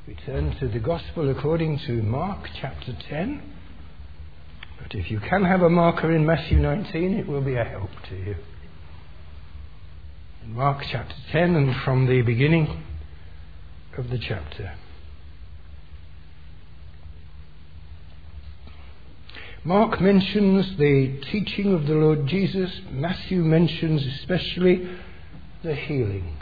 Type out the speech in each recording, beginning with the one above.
We turn to the Gospel according to Mark chapter 10. But if you can have a marker in Matthew 19, it will be a help to you. In Mark chapter 10 and from the beginning of the chapter. Mark mentions the teaching of the Lord Jesus. Matthew mentions especially the healing.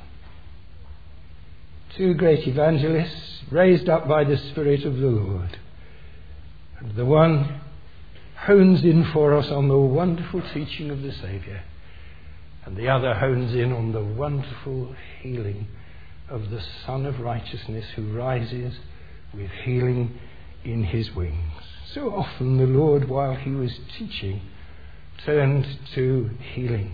Two great evangelists raised up by the Spirit of the Lord. And the one hones in for us on the wonderful teaching of the Saviour, and the other hones in on the wonderful healing of the Son of Righteousness who rises with healing in his wings. So often the Lord, while he was teaching, turned to healing.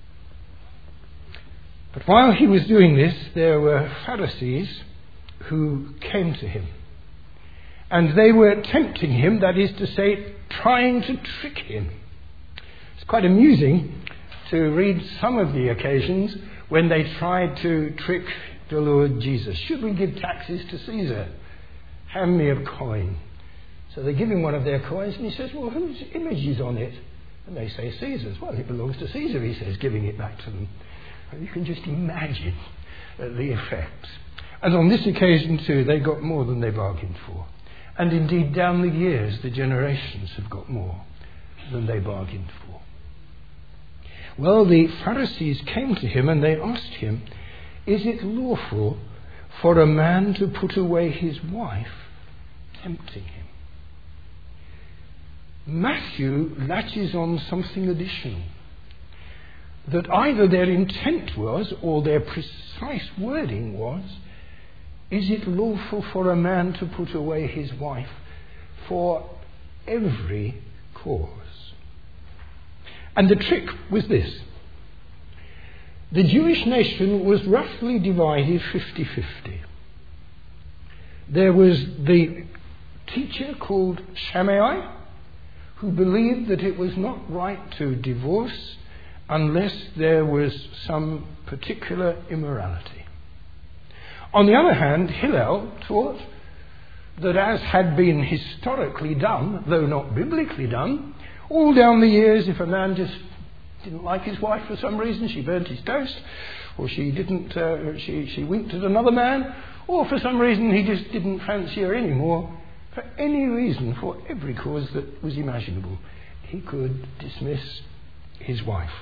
But while he was doing this, there were Pharisees who came to him. And they were tempting him, that is to say, trying to trick him. It's quite amusing to read some of the occasions when they tried to trick the Lord Jesus. Should we give taxes to Caesar? Hand me a coin. So they give him one of their coins and he says, well, whose image is on it? And they say, Caesar's. Well, it belongs to Caesar, he says, giving it back to them. And you can just imagine the effects. And on this occasion too, they got more than they bargained for. And indeed, down the years, the generations have got more than they bargained for. Well, the Pharisees came to him and they asked him, is it lawful for a man to put away his wife, tempting him? Matthew latches on something additional. That either their intent was, or their precise wording was, is it lawful for a man to put away his wife for every cause? And the trick was this. The Jewish nation was roughly divided 50-50. There was the teacher called Shammai, who believed that it was not right to divorce unless there was some particular immorality. On the other hand, Hillel taught that, as had been historically done, though not biblically done, all down the years, if a man just didn't like his wife for some reason, she burnt his toast, or she winked at another man, or for some reason he just didn't fancy her anymore, for any reason, for every cause that was imaginable, he could dismiss his wife.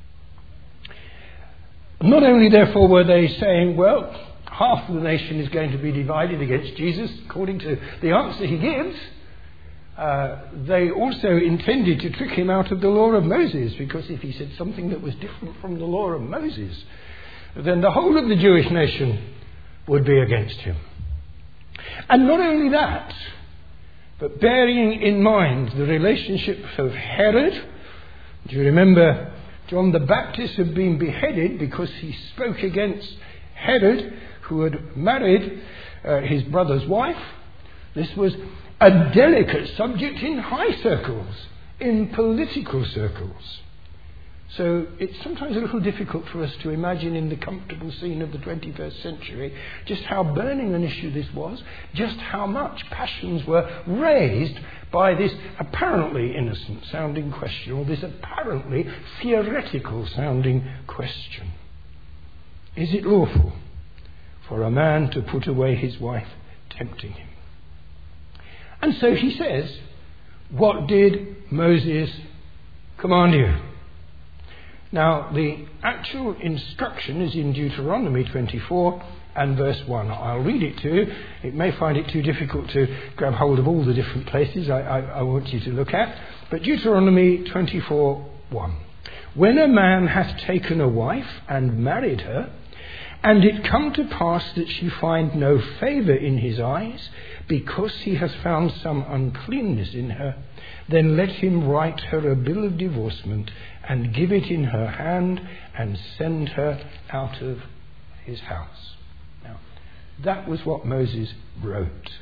Not only, therefore, were they saying, well, half of the nation is going to be divided against Jesus, according to the answer he gives, they also intended to trick him out of the law of Moses, because if he said something that was different from the law of Moses, then the whole of the Jewish nation would be against him. And not only that, but bearing in mind the relationship of Herod. Do you remember John the Baptist had been beheaded because he spoke against Herod, who had married his brother's wife? This was a delicate subject in high circles, in political circles. So it's sometimes a little difficult for us to imagine in the comfortable scene of the 21st century just how burning an issue this was, just how much passions were raised by this apparently innocent sounding question, or this apparently theoretical sounding question. Is it lawful for a man to put away his wife, tempting him? And so he says, what did Moses command you? Now, the actual instruction is in Deuteronomy 24 and verse 1. I'll read it to you. It may find it too difficult to grab hold of all the different places I want you to look at. But Deuteronomy 24:1. When a man hath taken a wife and married her, and it come to pass that she find no favour in his eyes, because he has found some uncleanness in her, then let him write her a bill of divorcement, and give it in her hand, and send her out of his house. Now, that was what Moses wrote.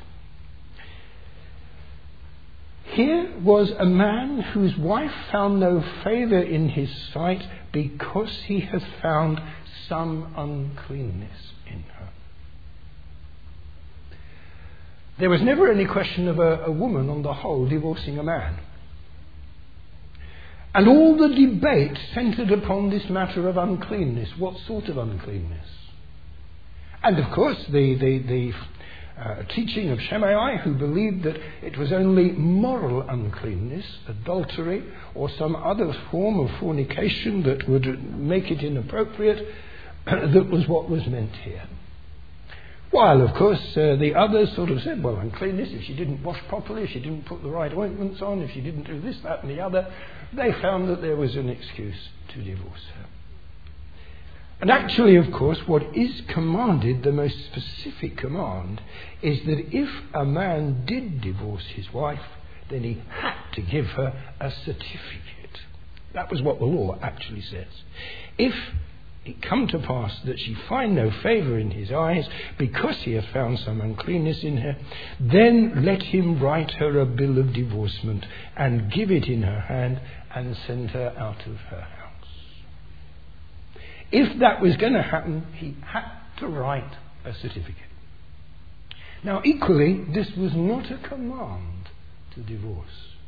Here was a man whose wife found no favour in his sight because he has found some uncleanness in her. There was never any question of a woman, on the whole, divorcing a man. And all the debate centred upon this matter of uncleanness. What sort of uncleanness? And of course, the teaching of Shammai, who believed that it was only moral uncleanness, adultery, or some other form of fornication that would make it inappropriate, that was what was meant here. While, of course, the others sort of said, well, uncleanness, if she didn't wash properly, if she didn't put the right ointments on, if she didn't do this, that and the other, they found that there was an excuse to divorce her. And actually, of course, what is commanded, the most specific command, is that if a man did divorce his wife, then he had to give her a certificate. That was what the law actually says. If it come to pass that she find no favour in his eyes because he hath found some uncleanness in her, then let him write her a bill of divorcement and give it in her hand and send her out of her house. If that was going to happen, he had to write a certificate. Now, equally, this was not a command to divorce.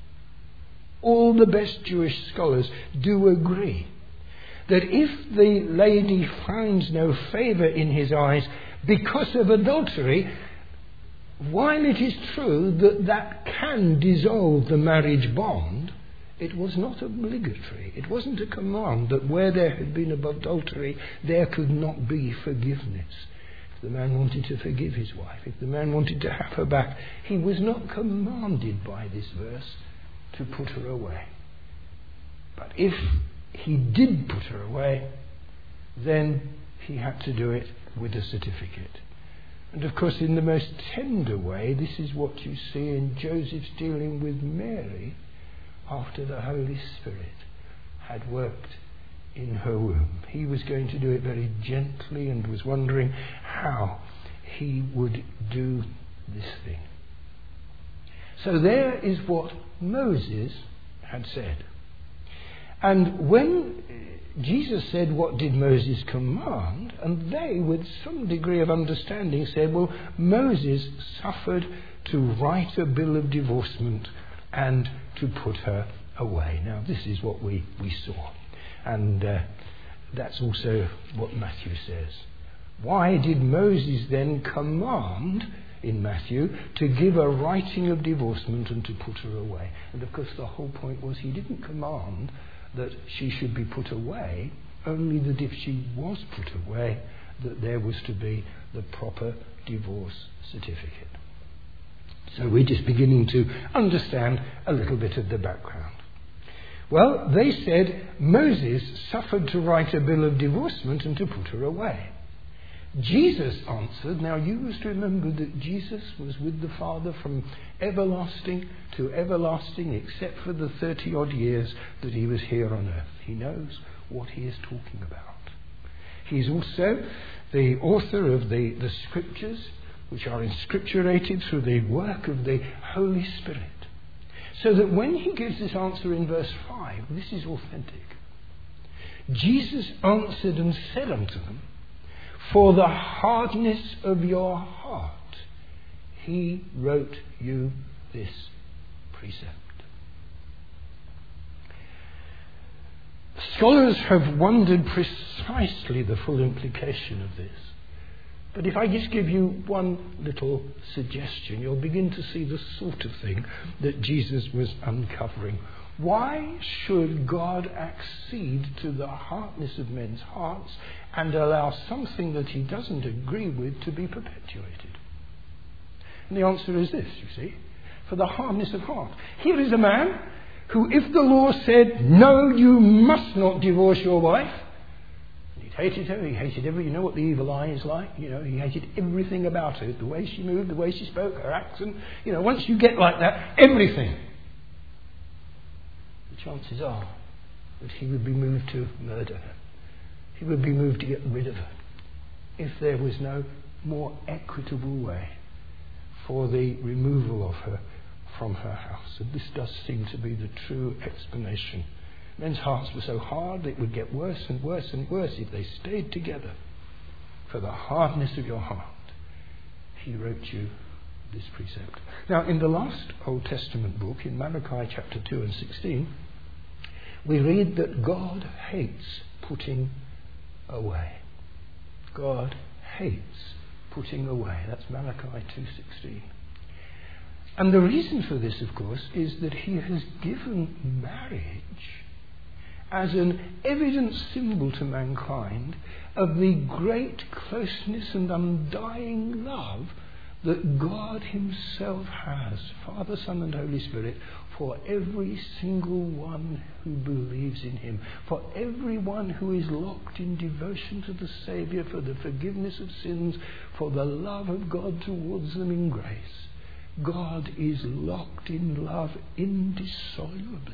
All the best Jewish scholars do agree that if the lady finds no favour in his eyes because of adultery, while it is true that that can dissolve the marriage bond, it was not obligatory. It wasn't a command that where there had been adultery, there could not be forgiveness. If the man wanted to forgive his wife, if the man wanted to have her back, he was not commanded by this verse to put her away. But if he did put her away, then he had to do it with a certificate. And of course, in the most tender way, this is what you see in Joseph's dealing with Mary after the Holy Spirit had worked in her womb. He was going to do it very gently and was wondering how he would do this thing. So there is what Moses had said. And when Jesus said, what did Moses command? And they, with some degree of understanding, said, well, Moses suffered to write a bill of divorcement and to put her away. Now, this is what we saw. And that's also what Matthew says. Why did Moses then command in Matthew to give a writing of divorcement and to put her away? And of course, the whole point was he didn't command that she should be put away, only that if she was put away, that there was to be the proper divorce certificate. So we're just beginning to understand a little bit of the background. Well, they said Moses suffered to write a bill of divorcement and to put her away. Jesus answered, now you must remember that Jesus was with the Father from everlasting to everlasting, except for the 30-odd years that he was here on earth. He knows what he is talking about. He is also the author of the scriptures, which are inscripturated through the work of the Holy Spirit. So that when he gives this answer in verse 5, this is authentic. Jesus answered and said unto them, for the hardness of your heart, he wrote you this precept. Scholars have wondered precisely the full implication of this. But if I just give you one little suggestion, you'll begin to see the sort of thing that Jesus was uncovering. Why should God accede to the hardness of men's hearts and allow something that he doesn't agree with to be perpetuated? And the answer is this, you see, for the hardness of heart. Here is a man who, if the law said, no, you must not divorce your wife, he hated her, he hated every, you know what the evil eye is like, he hated everything about her, the way she moved, the way she spoke, her accent, once you get like that, everything. The chances are that he would be moved to murder her. He would be moved to get rid of her if there was no more equitable way for the removal of her from her house. And this does seem to be the true explanation. Men's hearts were so hard it would get worse and worse and worse if they stayed together. For the hardness of your heart, he wrote you this precept. Now, in the last Old Testament book, in Malachi chapter 2 and 16, we read that God hates putting away. God hates putting away. That's Malachi 2:16. And the reason for this, of course, is that he has given marriage as an evident symbol to mankind of the great closeness and undying love that God himself has, Father, Son and Holy Spirit, for every single one who believes in him, for everyone who is locked in devotion to the Saviour, for the forgiveness of sins, for the love of God towards them in grace. God is locked in love indissolubly.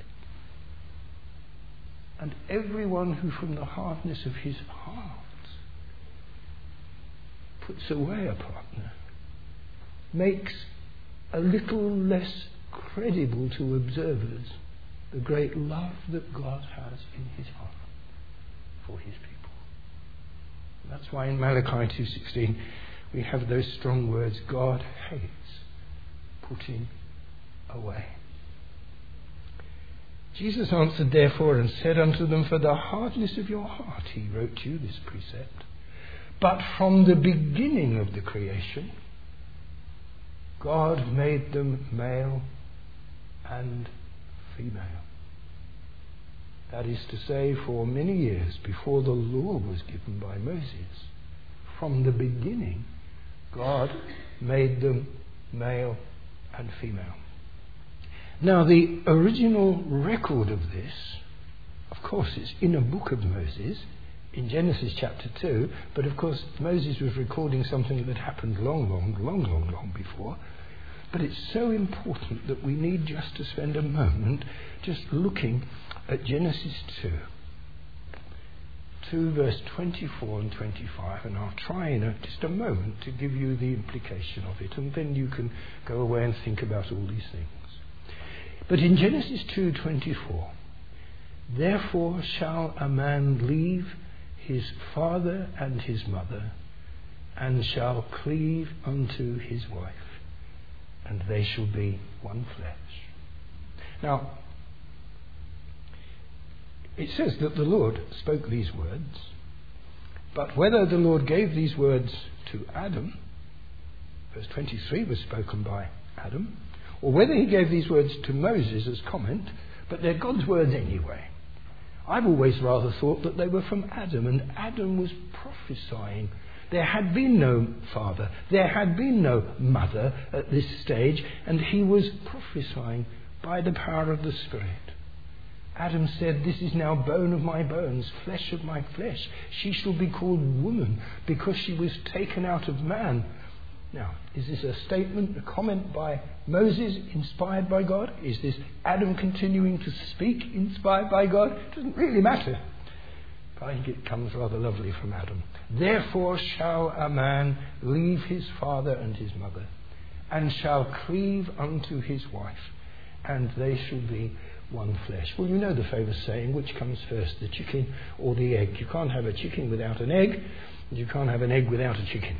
And everyone who from the hardness of his heart puts away a partner makes a little less credible to observers the great love that God has in his heart for his people. And that's why in Malachi 2:16 we have those strong words, God hates putting away. Jesus answered therefore and said unto them, for the hardness of your heart he wrote you this precept. But from the beginning of the creation, God made them male and female. That is to say, for many years before the law was given by Moses, from the beginning, God made them male and female. Now, the original record of this, of course, it's in a book of Moses, in Genesis chapter 2, but of course Moses was recording something that happened long before. But it's so important that we need just to spend a moment just looking at Genesis 2 verse 24 and 25, and I'll try in just a moment to give you the implication of it, and then you can go away and think about all these things. But in Genesis 2:24, therefore shall a man leave his father and his mother, and shall cleave unto his wife, and they shall be one flesh. Now, it says that the Lord spoke these words, but whether the Lord gave these words to Adam, verse 23 was spoken by Adam, or whether he gave these words to Moses as comment, but they're God's words anyway. I've always rather thought that they were from Adam, and Adam was prophesying. There had been no father, there had been no mother at this stage, and he was prophesying by the power of the Spirit. Adam said, this is now bone of my bones, flesh of my flesh. She shall be called woman, because she was taken out of man. Now, is this a statement, a comment by Moses, inspired by God? Is this Adam continuing to speak, inspired by God? It doesn't really matter. But I think it comes rather lovely from Adam. Therefore shall a man leave his father and his mother, and shall cleave unto his wife, and they shall be one flesh. Well, you know the famous saying, which comes first, the chicken or the egg? You can't have a chicken without an egg, and you can't have an egg without a chicken.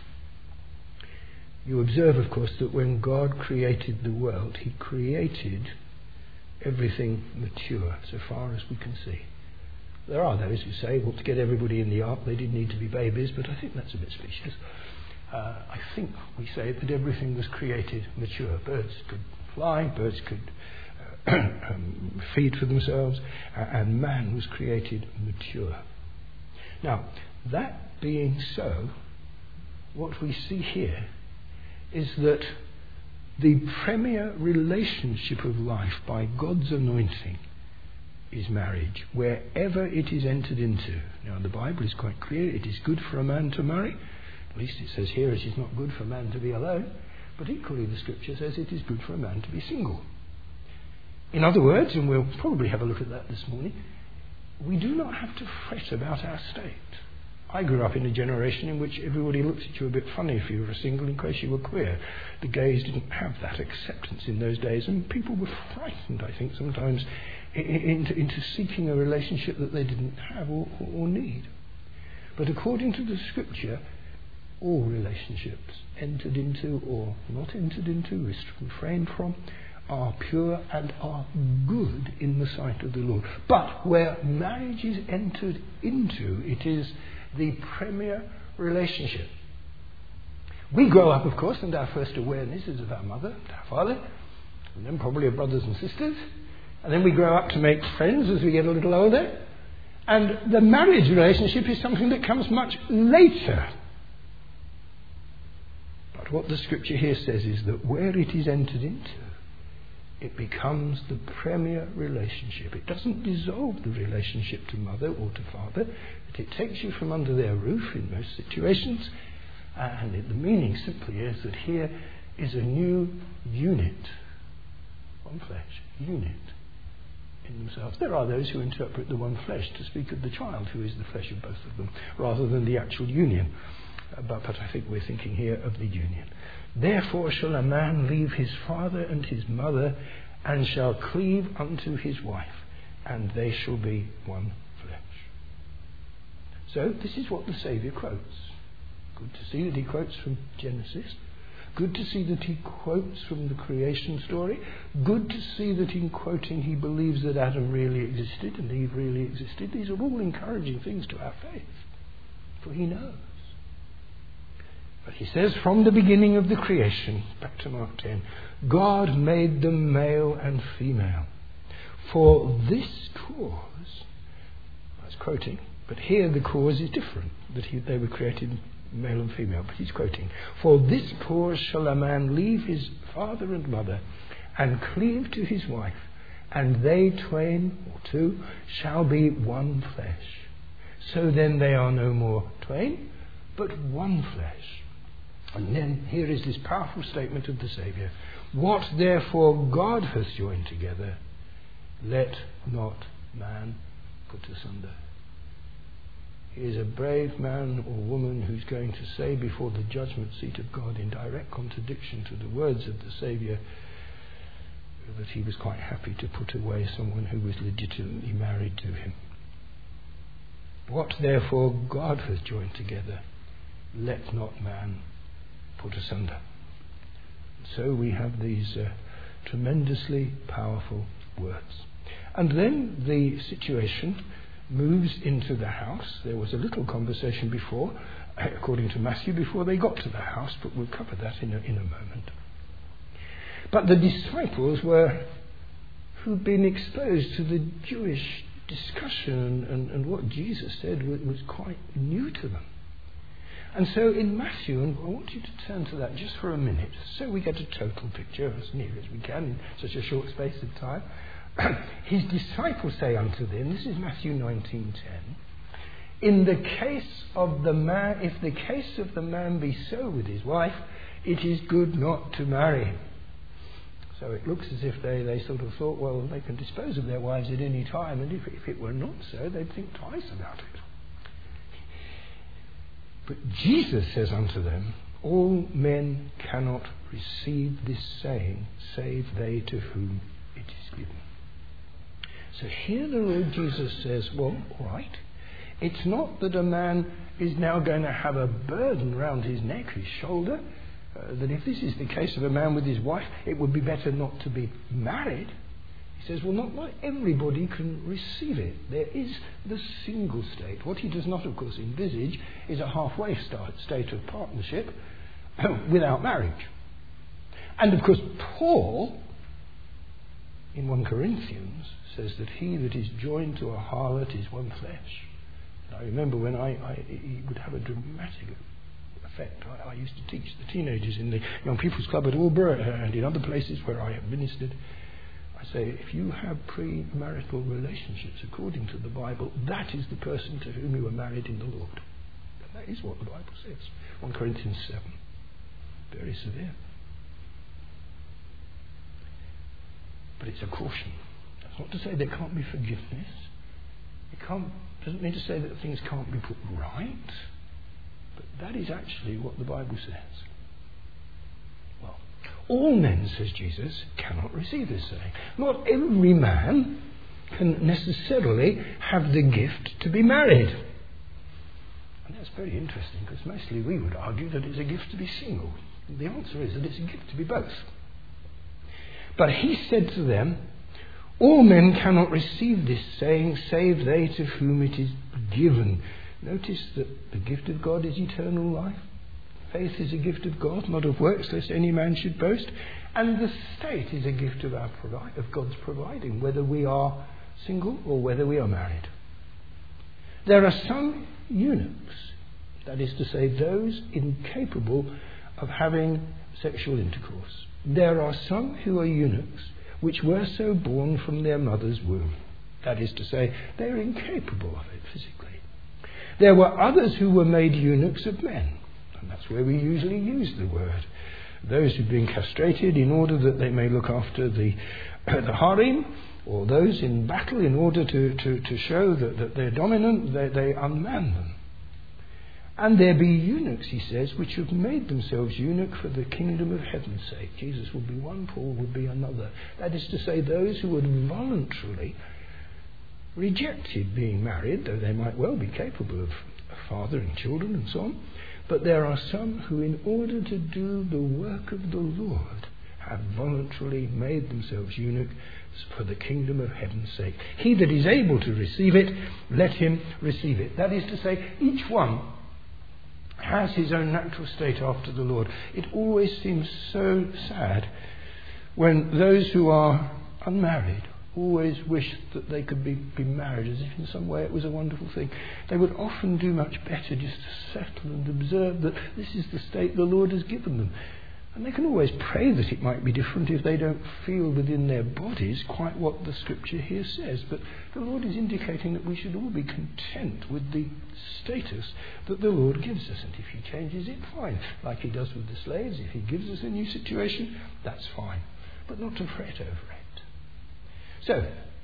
You observe, of course, that when God created the world, he created everything mature, so far as we can see. There are those who say, well, to get everybody in the ark, they didn't need to be babies, but I think that's a bit specious. I think we say that everything was created mature. Birds could fly, birds could feed for themselves, and man was created mature. Now, that being so, what we see here is that the premier relationship of life by God's anointing is marriage, wherever it is entered into. Now, the Bible is quite clear. It is good for a man to marry. At least it says here it is not good for a man to be alone. But equally the Scripture says it is good for a man to be single. In other words, and we'll probably have a look at that this morning, we do not have to fret about our state. I grew up in a generation in which everybody looked at you a bit funny if you were single, in case you were queer. The gays didn't have that acceptance in those days, and people were frightened, I think, sometimes into seeking a relationship that they didn't have or need. But according to the Scripture, all relationships, entered into or not entered into, refrained from, are pure and are good in the sight of the Lord. But where marriage is entered into, it is the premier relationship. We grow up, of course, and our first awareness is of our mother and our father, and then probably of brothers and sisters. And then we grow up to make friends as we get a little older. And the marriage relationship is something that comes much later. But what the scripture here says is that where it is entered into, it becomes the premier relationship. It doesn't dissolve the relationship to mother or to father, but it takes you from under their roof in most situations. And the meaning simply is that here is a new unit, one flesh, unit in themselves. There are those who interpret the one flesh to speak of the child who is the flesh of both of them, rather than the actual union. But I think we're thinking here of the union. Therefore shall a man leave his father and his mother, and shall cleave unto his wife, and they shall be one flesh. So this is what the Saviour quotes. Good to see that he quotes from Genesis. Good to see that he quotes from the creation story. Good to see that in quoting he believes that Adam really existed and Eve really existed. These are all encouraging things to our faith, for he knows. But he says from the beginning of the creation, back to Mark 10, God made them male and female. For this cause, I was quoting, but here the cause is different, that they were created male and female, but he's quoting, for this cause shall a man leave his father and mother, and cleave to his wife, and they twain, or two, shall be one flesh. So then they are no more twain, but one flesh. And then here is this powerful statement of the Saviour. What therefore God hath joined together, let not man put asunder. He is a brave man or woman who's going to say before the judgment seat of God, in direct contradiction to the words of the Saviour, that he was quite happy to put away someone who was legitimately married to him. What therefore God hath joined together, let not man put asunder. So we have these tremendously powerful words. And then the situation moves into the house. There was a little conversation before, according to Matthew, before they got to the house, but we'll cover that in a moment. But the disciples who'd been exposed to the Jewish discussion and what Jesus said was quite new to them. And so in Matthew, and I want you to turn to that just for a minute, so we get a total picture as near as we can in such a short space of time. His disciples say unto them, this is Matthew 19:10, in the case of the man, if the case of the man be so with his wife, it is good not to marry him. So it looks as if they sort of thought, well, they can dispose of their wives at any time, and if it were not so, they'd think twice about it. But Jesus says unto them, all men cannot receive this saying, save they to whom it is given. So here the Lord Jesus says, well, all right, it's not that a man is now going to have a burden round his neck, his shoulder, that if this is the case of a man with his wife, it would be better not to be married. He says, well, not like everybody can receive it. There is the single state. What he does not, of course, envisage is a halfway state of partnership without marriage. And, of course, Paul, in 1 Corinthians, says that he that is joined to a harlot is one flesh. And I remember when he would have a dramatic effect. I used to teach the teenagers in the Young People's Club at Aldborough and in other places where I have ministered. I say, if you have premarital relationships according to the Bible, that is the person to whom you are married in the Lord. And that is what the Bible says. 1 Corinthians 7. Very severe. But it's a caution. That's not to say there can't be forgiveness. It doesn't mean to say that things can't be put right. But that is actually what the Bible says. Well, all men, says Jesus, cannot receive this saying. Not every man can necessarily have the gift to be married. And That's very interesting, because mostly we would argue that it's a gift to be single. The answer is that it's a gift to be both. But he said to them, all men cannot receive this saying, save they to whom it is given. Notice that the gift of God is eternal life. Faith is a gift of God, not of works, lest any man should boast. And the state is a gift of God's providing, whether we are single or whether we are married. There are some eunuchs, that is to say, those incapable of having sexual intercourse. There are some who are eunuchs, which were so born from their mother's womb. That is to say, they are incapable of it physically. There were others who were made eunuchs of men, and that's where we usually use the word. Those who've been castrated in order that they may look after the harem, or those in battle in order to show that they're dominant, they unman them. And there be eunuchs, he says, which have made themselves eunuch for the kingdom of heaven's sake. Jesus would be one, Paul would be another. That is to say, those who had voluntarily rejected being married, though they might well be capable of fathering children and so on. But there are some who, in order to do the work of the Lord, have voluntarily made themselves eunuch for the kingdom of heaven's sake. He that is able to receive it, let him receive it. That is to say, each one has his own natural state after the Lord. It always seems so sad when those who are unmarried always wish that they could be married, as if in some way it was a wonderful thing. They would often do much better just to settle and observe that this is the state the Lord has given them. And they can always pray that it might be different if they don't feel within their bodies quite what the scripture here says. But the Lord is indicating that we should all be content with the status that the Lord gives us. And if he changes it, fine. Like he does with the slaves, if he gives us a new situation, that's fine. But not to fret over it. So,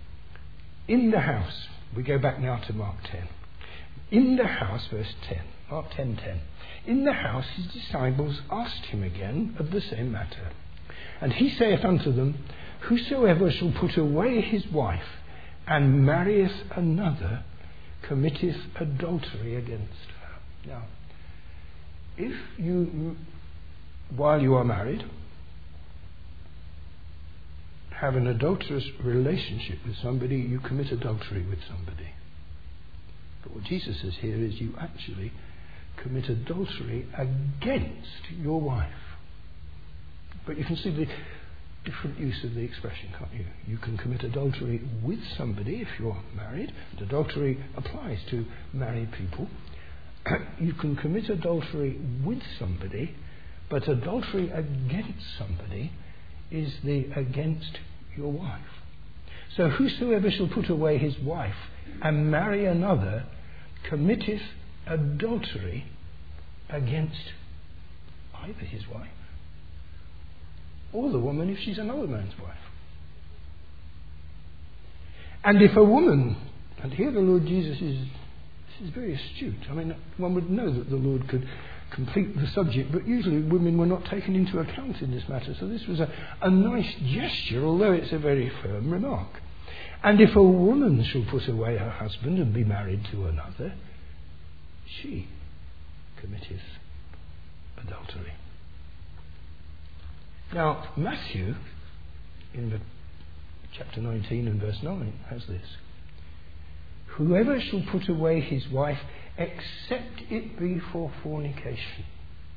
in the house, we go back now to Mark 10. In the house, verse 10, Mark 10:10. In the house his disciples asked him again of the same matter. And he saith unto them, whosoever shall put away his wife and marrieth another committeth adultery against her. Now, if you, while you are married, have an adulterous relationship with somebody, you commit adultery with somebody. But what Jesus says here is you actually commit adultery against your wife. But you can see the different use of the expression, can't you? You can commit adultery with somebody if you're married, and adultery applies to married people. You can commit adultery with somebody, but adultery against somebody is the against your wife. So whosoever shall put away his wife and marry another committeth adultery against either his wife or the woman if she's another man's wife. And if a woman, and here the Lord Jesus is very astute. I mean, one would know that the Lord could complete the subject, but usually women were not taken into account in this matter. So this was a nice gesture, although it's a very firm remark. And if a woman shall put away her husband and be married to another, she committeth adultery. Now, Matthew, in chapter 19 and verse 9, has this. Whoever shall put away his wife, except it be for fornication.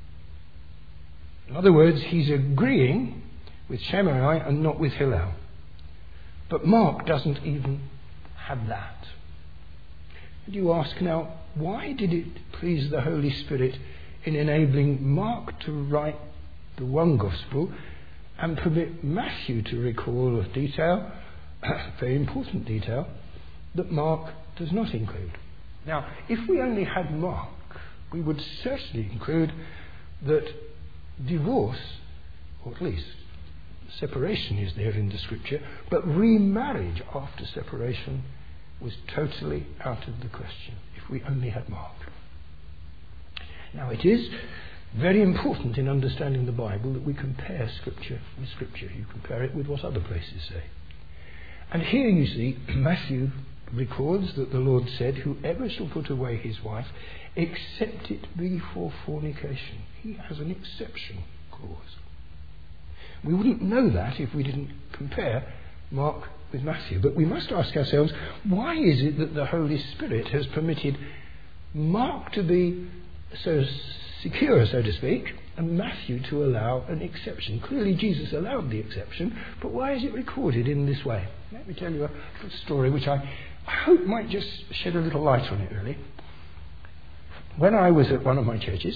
In other words, he's agreeing with Shammai and not with Hillel. But Mark doesn't even have that. And you ask now, why did it please the Holy Spirit in enabling Mark to write the one gospel and permit Matthew to recall a detail, very important detail, that Mark does not include? Now, if we only had Mark, we would certainly include that divorce, or at least separation is there in the scripture, but remarriage after separation was totally out of the question if we only had Mark. Now, it is very important in understanding the Bible that we compare scripture with scripture. You compare it with what other places say. And here you see Matthew records that the Lord said, whoever shall put away his wife, except it be for fornication. He has an exception clause. We wouldn't know that if we didn't compare Mark with Matthew. But we must ask ourselves, why is it that the Holy Spirit has permitted Mark to be so secure, so to speak, and Matthew to allow an exception? Clearly Jesus allowed the exception, but why is it recorded in this way? Let me tell you a little story which I hope might just shed a little light on it, really. When I was at one of my churches,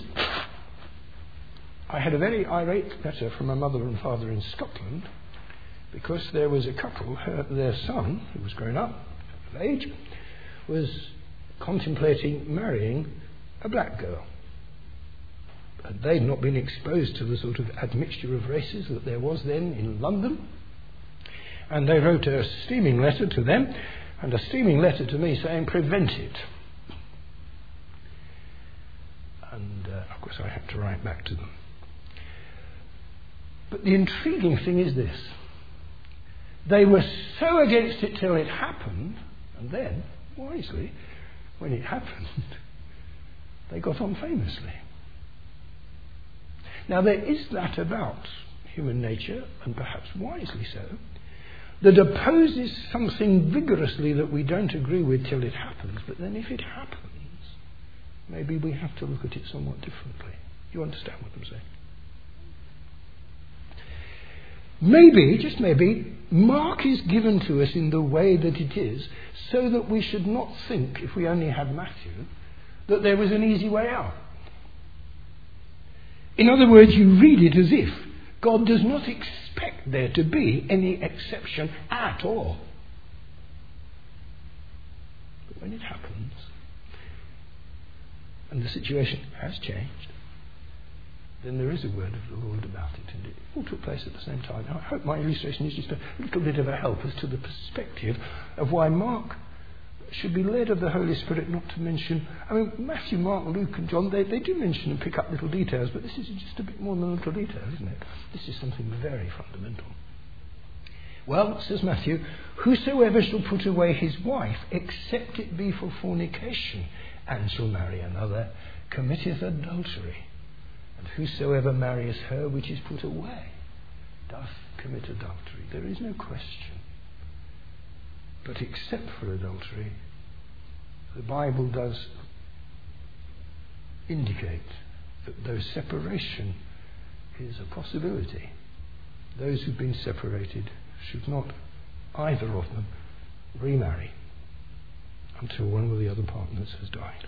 I had a very irate letter from my mother and father in Scotland, because there was a couple, their son, who was grown up of age, was contemplating marrying a black girl. They'd not been exposed to the sort of admixture of races that there was then in London. And they wrote a steaming letter to them and a steaming letter to me saying, prevent it. And of course I had to write back to them. But the intriguing thing is this. They were so against it till it happened, and then, wisely, when it happened, they got on famously. Now there is that about human nature, and perhaps wisely so, that opposes something vigorously that we don't agree with till it happens, but then if it happens, maybe we have to look at it somewhat differently. You understand what I'm saying? Maybe, just maybe, Mark is given to us in the way that it is, so that we should not think, if we only had Matthew, that there was an easy way out. In other words, you read it as if God does not expect there to be any exception at all. But when it happens, and the situation has changed, then there is a word of the Lord about it, and it all took place at the same time. Now, I hope my illustration is just a little bit of a help as to the perspective of why Mark should be led of the Holy Spirit, not to mention, Matthew, Mark, Luke and John, they do mention and pick up little details, but this is just a bit more than a little detail, isn't it? This is something very fundamental. Well, says Matthew, whosoever shall put away his wife, except it be for fornication, and shall marry another, committeth adultery. And whosoever marrieth her which is put away doth commit adultery. There is no question. But except for adultery, the Bible does indicate that though separation is a possibility, those who've been separated should not, either of them, remarry until one of the other partners has died.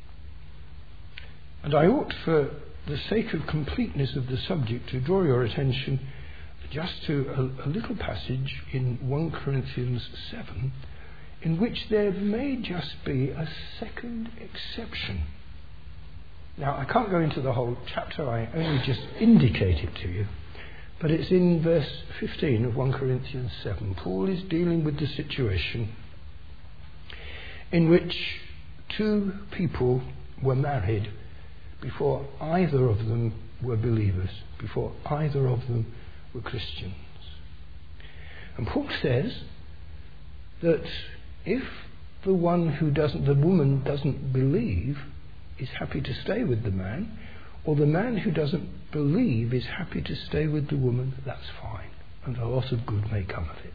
And I ought, for the sake of completeness of the subject, to draw your attention just to a little passage in 1 Corinthians 7, in which there may just be a second exception. Now, I can't go into the whole chapter, I only just indicate it to you. But it's in verse 15 of 1 Corinthians 7. Paul is dealing with the situation in which two people were married before either of them were believers, before either of them were Christians. And Paul says that if the woman doesn't believe is happy to stay with the man, or the man who doesn't believe is happy to stay with the woman, that's fine, and a lot of good may come of it.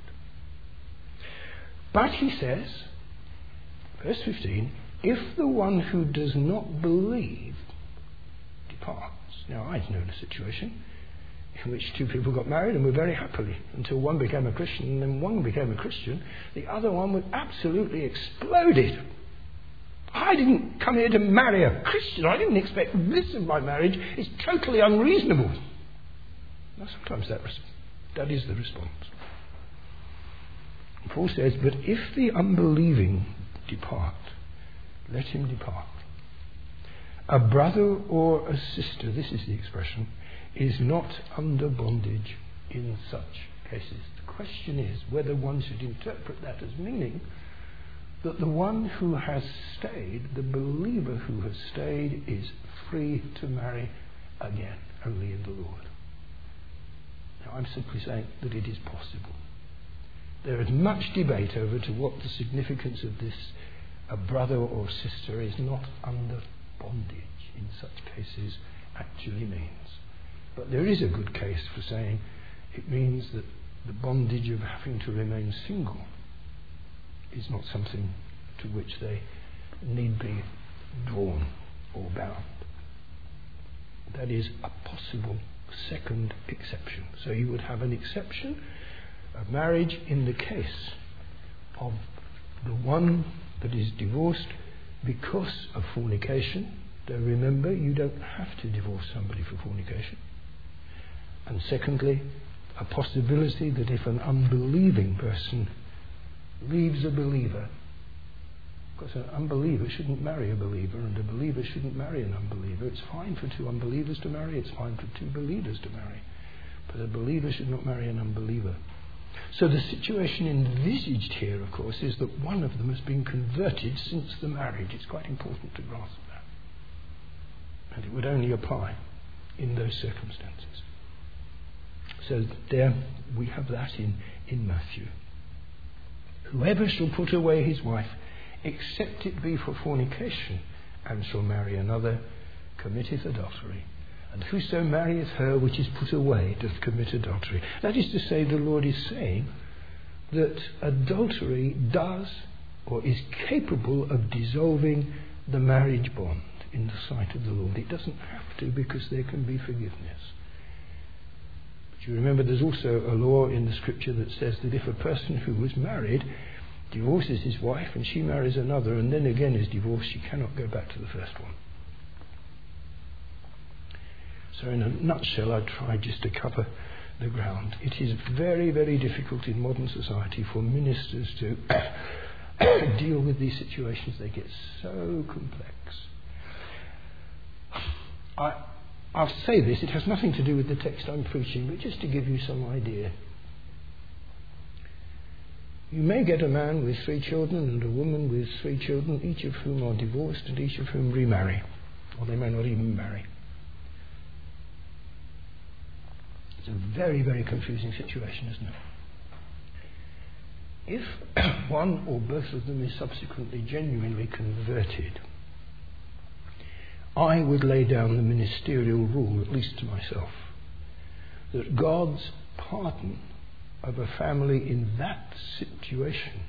But he says, verse 15, if the one who does not believe departs. Now, I've known a situation in which two people got married and were very happily until one became a Christian, and then one became a Christian, the other one was absolutely exploded. I didn't come here to marry a Christian. I didn't expect this of my marriage. It's totally unreasonable. Now, sometimes that is the response. Paul says, but if the unbelieving depart, let him depart. A brother or a sister, this is the expression, is not under bondage in such cases. The question is whether one should interpret that as meaning that the one who has stayed, the believer who has stayed, is free to marry again, only in the Lord. Now, I'm simply saying that it is possible. There is much debate over to what the significance of this, a brother or sister is not under bondage in such cases, actually means. But there is a good case for saying it means that the bondage of having to remain single is not something to which they need be drawn or bound. That is a possible second exception. So you would have an exception of marriage in the case of the one that is divorced because of fornication. Though remember, you don't have to divorce somebody for fornication. And secondly, a possibility that if an unbelieving person leaves a believer, because an unbeliever shouldn't marry a believer and a believer shouldn't marry an unbeliever. It's fine for two unbelievers to marry, it's fine for two believers to marry, but a believer should not marry an unbeliever. So the situation envisaged here, of course, is that one of them has been converted since the marriage. It's quite important to grasp that. And it would only apply in those circumstances. So there we have that in Matthew. Whoever shall put away his wife, except it be for fornication, and shall marry another, committeth adultery. And whoso marrieth her which is put away doth commit adultery. That is to say, the Lord is saying that adultery does or is capable of dissolving the marriage bond in the sight of the Lord. It doesn't have to, because there can be forgiveness. But you remember there's also a law in the scripture that says that if a person who was married divorces his wife and she marries another and then again is divorced, she cannot go back to the first one. So in a nutshell, I tried just to cover the ground. It is very, very difficult in modern society for ministers to deal with these situations. They get so complex. I'll say this, it has nothing to do with the text I'm preaching, but just to give you some idea. You may get a man with 3 children and a woman with 3 children, each of whom are divorced and each of whom remarry, or they may not even marry. It's a very, very confusing situation, isn't it? If one or both of them is subsequently genuinely converted, I would lay down the ministerial rule, at least to myself, that God's pardon of a family in that situation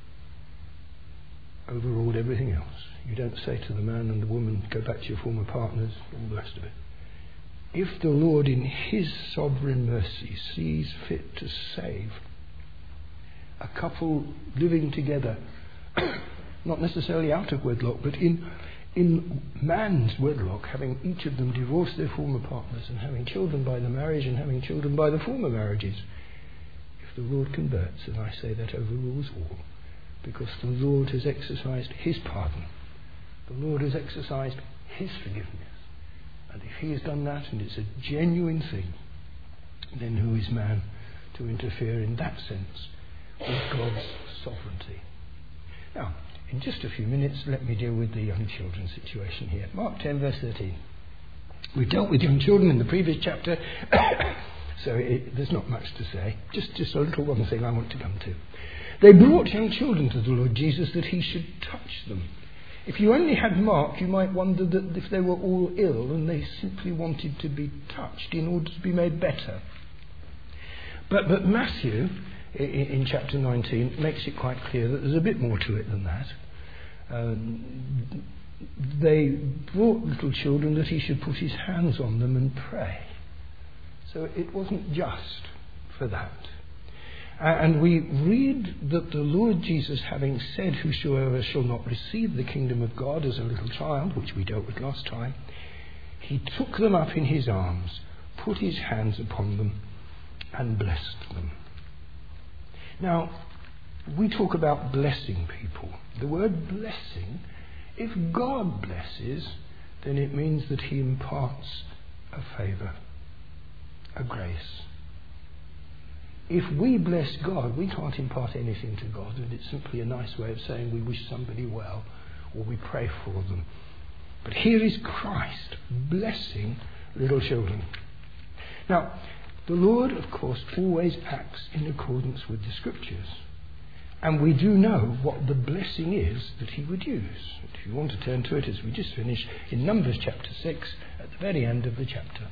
overruled everything else. You don't say to the man and the woman, go back to your former partners, all the rest of it. If the Lord in his sovereign mercy sees fit to save a couple living together, not necessarily out of wedlock, but in man's wedlock, having each of them divorced their former partners and having children by the marriage and having children by the former marriages, the Lord converts, and I say that overrules all, because the Lord has exercised his pardon. The Lord has exercised his forgiveness. And if he has done that, and it's a genuine thing, then who is man to interfere in that sense with God's sovereignty? Now, in just a few minutes, let me deal with the young children situation here. Mark 10, verse 13. We dealt with young children in the previous chapter. So there's not much to say. Just a little one thing I want to come to. They brought young children to the Lord Jesus that he should touch them. If you only had Mark, you might wonder that if they were all ill and they simply wanted to be touched in order to be made better. But Matthew, in chapter 19, makes it quite clear that there's a bit more to it than that. They brought little children that he should put his hands on them and pray. So it wasn't just for that. And we read that the Lord Jesus, having said, whosoever shall not receive the kingdom of God as a little child, which we dealt with last time, he took them up in his arms, put his hands upon them, and blessed them. Now, we talk about blessing people. The word blessing, if God blesses, then it means that he imparts a favour, a grace. If we bless God, we can't impart anything to God, and it's simply a nice way of saying we wish somebody well or we pray for them. But here is Christ blessing little children. Now, the Lord, of course, always acts in accordance with the Scriptures. And we do know what the blessing is that he would use. If you want to turn to it as we just finished in Numbers chapter 6, at the very end of the chapter.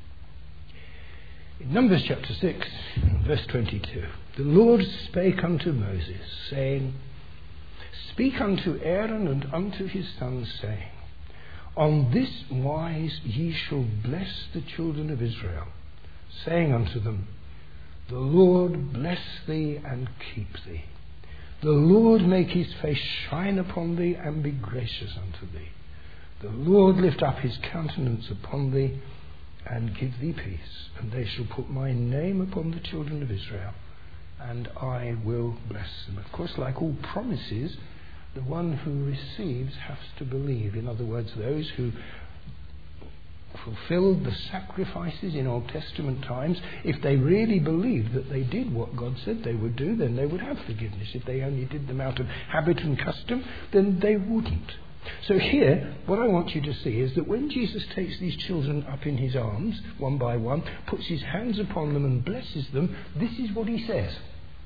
In Numbers chapter 6, verse 22, the Lord spake unto Moses, saying, Speak unto Aaron and unto his sons, saying, On this wise ye shall bless the children of Israel, saying unto them, The Lord bless thee and keep thee. The Lord make his face shine upon thee and be gracious unto thee. The Lord lift up his countenance upon thee and give thee peace. And they shall put my name upon the children of Israel, and I will bless them. Of course, like all promises, the one who receives has to believe. In other words, those who fulfilled the sacrifices in Old Testament times, if they really believed that they did what God said they would do, then they would have forgiveness. If they only did them out of habit and custom, then they wouldn't. So here, what I want you to see is that when Jesus takes these children up in his arms, one by one, puts his hands upon them and blesses them, this is what he says.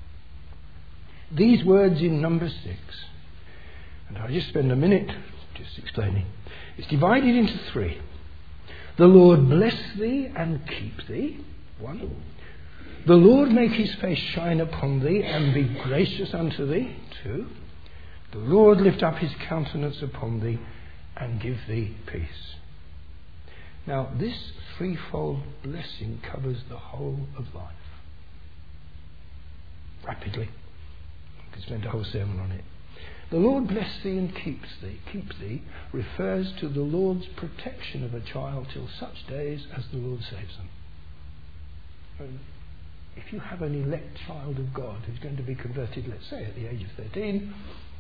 These words in Numbers 6. And I'll just spend a minute just explaining. It's divided into 3. The Lord bless thee and keep thee. 1. The Lord make his face shine upon thee and be gracious unto thee. 2. The Lord lift up his countenance upon thee and give thee peace. Now, this threefold blessing covers the whole of life. Rapidly. I could spend a whole sermon on it. The Lord bless thee and keep thee refers to the Lord's protection of a child till such days as the Lord saves them. And if you have an elect child of God who's going to be converted, let's say at the age of 13,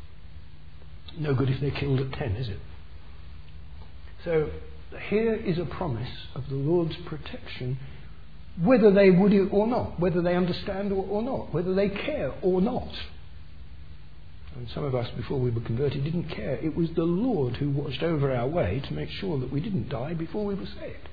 no good if they're killed at 10, is it? So here is a promise of the Lord's protection, whether they would it or not, whether they understand or not, whether they care or not. And some of us, before we were converted, didn't care. It was the Lord who watched over our way to make sure that we didn't die before we were saved.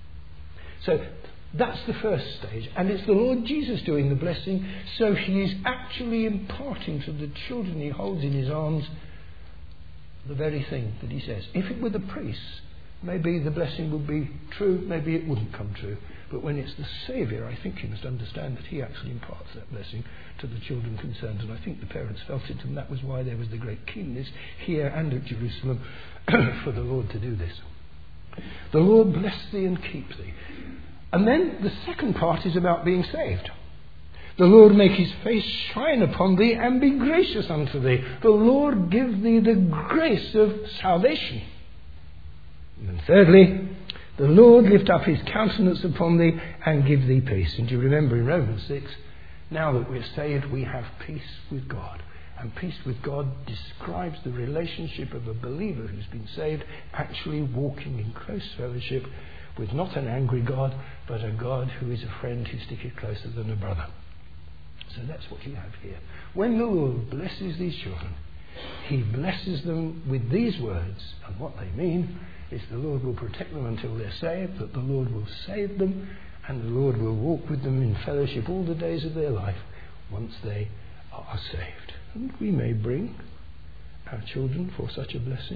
So that's the first stage. And it's the Lord Jesus doing the blessing. So he is actually imparting to the children he holds in his arms the very thing that he says. If it were the priests, maybe the blessing would be true, maybe it wouldn't come true. But when it's the Saviour, I think you must understand that he actually imparts that blessing to the children concerned. And I think the parents felt it, and that was why there was the great keenness here and at Jerusalem for the Lord to do this. The Lord bless thee and keep thee. And then the second part is about being saved. The Lord make his face shine upon thee and be gracious unto thee. The Lord give thee the grace of salvation. And thirdly, the Lord lift up his countenance upon thee and give thee peace. And you remember in Romans 6, now that we're saved, we have peace with God. And peace with God describes the relationship of a believer who's been saved, actually walking in close fellowship with not an angry God, but a God who is a friend who sticketh closer than a brother. So that's what you have here. When the Lord blesses these children, he blesses them with these words. And what they mean is the Lord will protect them until they're saved, that the Lord will save them, and the Lord will walk with them in fellowship all the days of their life once they are saved. And we may bring our children for such a blessing.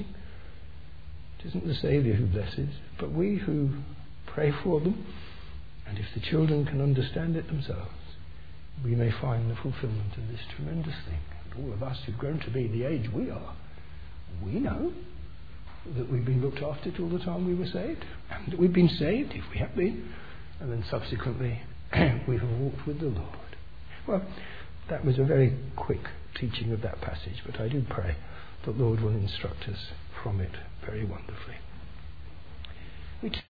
It isn't the Saviour who blesses, but we who pray for them. And if the children can understand it themselves, we may find the fulfillment of this tremendous thing. And all of us who've grown to be the age we are, we know that we've been looked after till the time we were saved, and that we've been saved, if we have been, and then subsequently we have walked with the Lord. Well, that was a very quick teaching of that passage, but I do pray that the Lord will instruct us from it very wonderfully.